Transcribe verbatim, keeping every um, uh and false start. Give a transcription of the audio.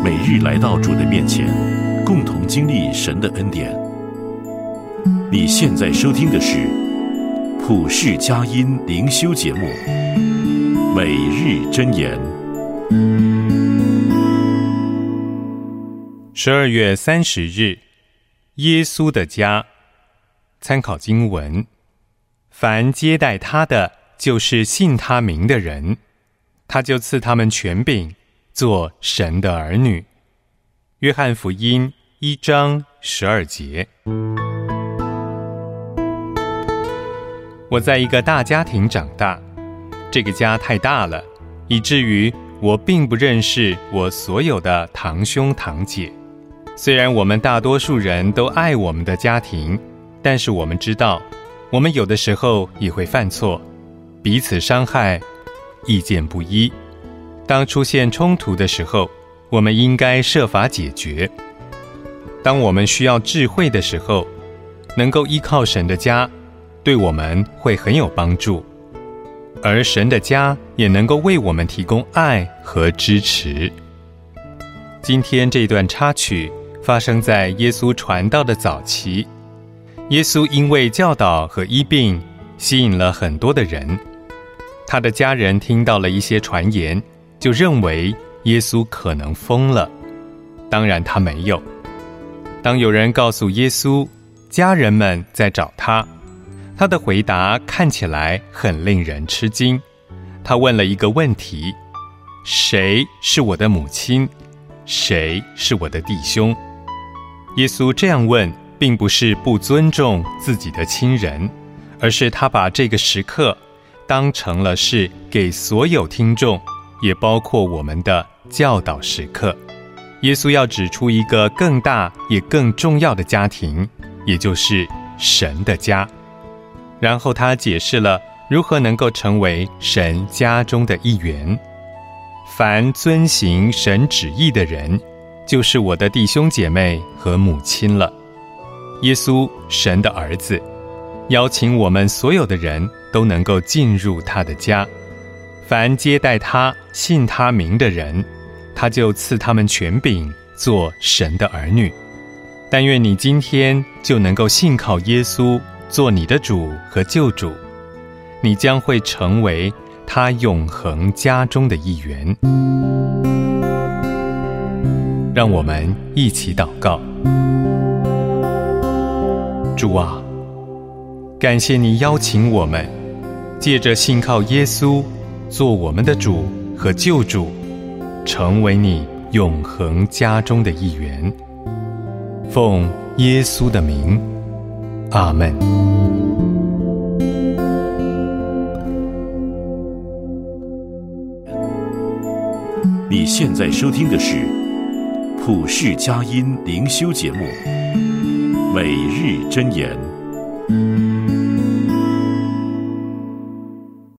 每日来到主的面前，共同经历神的恩典。你现在收听的是普世佳音灵修节目《每日箴言》。 十二月三十日，耶稣的家。参考经文：凡接待他的，就是信他名的人，他就赐他们权柄，做神的儿女。约翰福音一章十二节。我在一个大家庭长大，这个家太大了，以至于我并不认识我所有的堂兄堂姐。虽然我们大多数人都爱我们的家庭，但是我们知道，我们有的时候也会犯错，彼此伤害，意见不一。当出现冲突的时候，我们应该设法解决。当我们需要智慧的时候，能够依靠神的家，对我们会很有帮助。而神的家也能够为我们提供爱和支持。今天这段插曲发生在耶稣传道的早期。耶稣因为教导和医病，吸引了很多的人。他的家人听到了一些传言，就认为耶稣可能疯了。当然他没有。当有人告诉耶稣，家人们在找他，他的回答看起来很令人吃惊。他问了一个问题：谁是我的母亲？谁是我的弟兄？耶稣这样问，并不是不尊重自己的亲人，而是他把这个时刻当成了是给所有听众，也包括我们的教导时刻。耶稣要指出一个更大也更重要的家庭，也就是神的家。然后他解释了如何能够成为神家中的一员。凡遵行神旨意的人，就是我的弟兄姐妹和母亲了。耶稣，神的儿子，邀请我们所有的人都能够进入他的家。凡接待他、信他名的人，他就赐他们权柄，做神的儿女。但愿你今天就能够信靠耶稣，做你的主和救主，你将会成为他永恒家中的一员。让我们一起祷告。主啊，感谢你邀请我们，借着信靠耶稣，做我们的主和救主，成为你永恒家中的一员。奉耶稣的名，阿们。 你现在收听的是普世佳音灵修节目《每日箴言》。